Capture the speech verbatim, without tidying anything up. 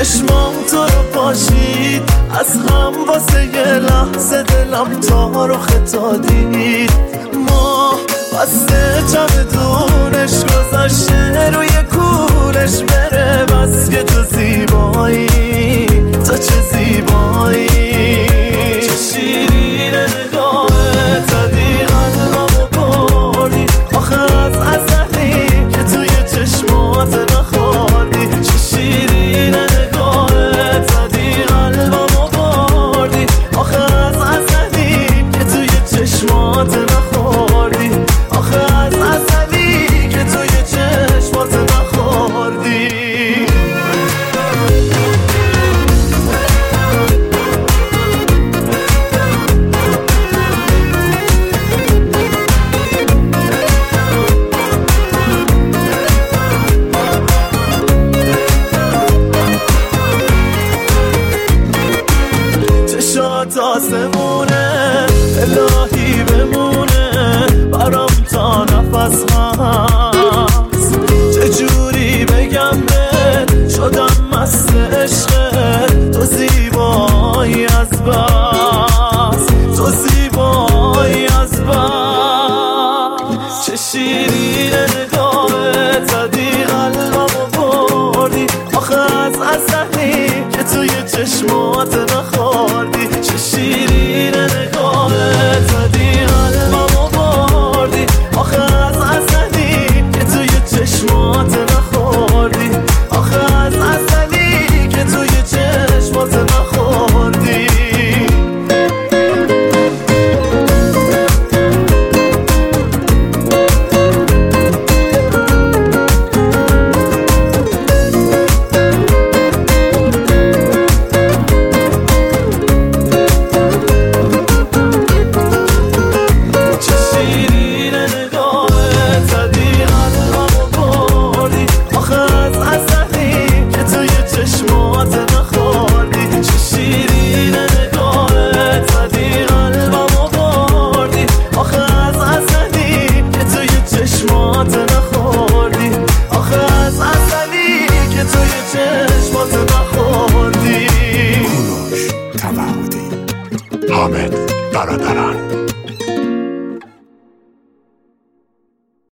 چشمام تو رو پاشید از هم واسه یه لحظه دلم تا رو خطادید ما بسته چمدونش گذاشته روی کولش بره بس که تو زیبایی تو چه زیبایی چه شیرین نگاهه زدی قلبمو بردی آخه از ازلی که توی چشمات نخوردی چه شیرین نگاهه زدی قلبمو بردی آخه از ازلی که توی چشمات نخوردی آخه از ازلی که توی چشمات نخوردی چشات آسمونه الهی بمونه برام تا نفس هست چجوری بگم بهت شدم مست عشقت تو زیبایی از بس تو زیبایی از بس چه شیرین نگاهت زدی قلبمو بردی آخه از ازلی که توی چشمات نخوردی چه شیرین نگاهت زدی قلبمو بردی آخه از ازلی که توی چشمات نخوردی آخه از ازلی که توی چشمات نخوردی حامد برادران.